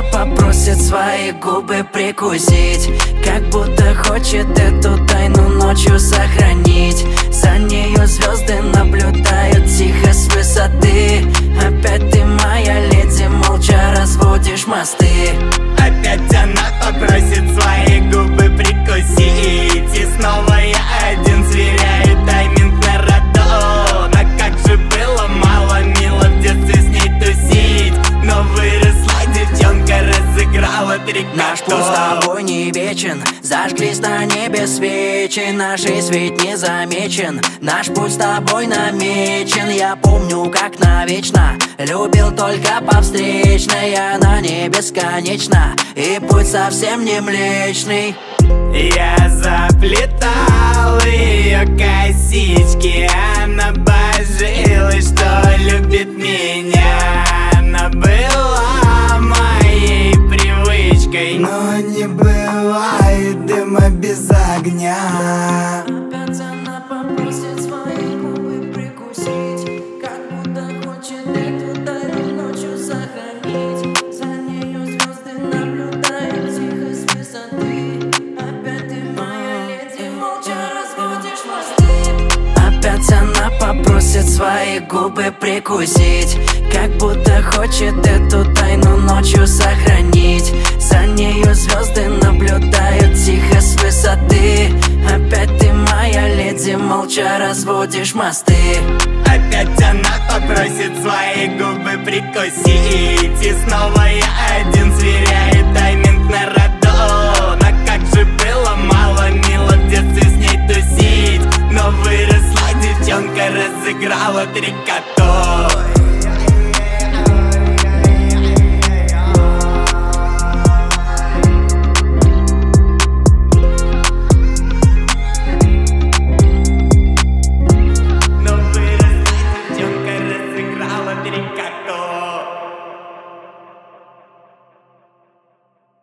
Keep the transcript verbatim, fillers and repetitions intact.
попросит свои губы прикусить, как будто хочет эту тайну ночью сохранить. За нею звезды наблюдают тихо с высоты. Опять ты, моя леди, молча разводишь мосты. Опять она попросит свои губы прикусить, и снова я один сверяю тайминг на роду. Но как же было мало мило в детстве с ней тусить, но выросла девчонка, разыграла три карты. Наш путь с тобой не вечен, зажглись на небе свечи, наш свет не замечен, наш путь с тобой намечен. Я помню, как навечно любил только по встречной, она не бесконечна, и путь совсем не млечный. Я заплетал ее косички, она божилась, что любит меня. Она была моей привычкой, но не бывает дыма без огня. Опять она попросит свои губы прикусить, как будто хочет эту тайну ночью сохранить. За нею звезды наблюдают тихо с высоты. Опять ты, моя леди, молча разводишь мосты. Опять она попросит свои губы прикусить, как будто хочет эту тайну ночью сохранить. За нею звезды наблюдают тихо с высоты. Опять ты, моя леди, молча разводишь мосты. Опять она попросит свои губы прикусить, и снова я один сверяю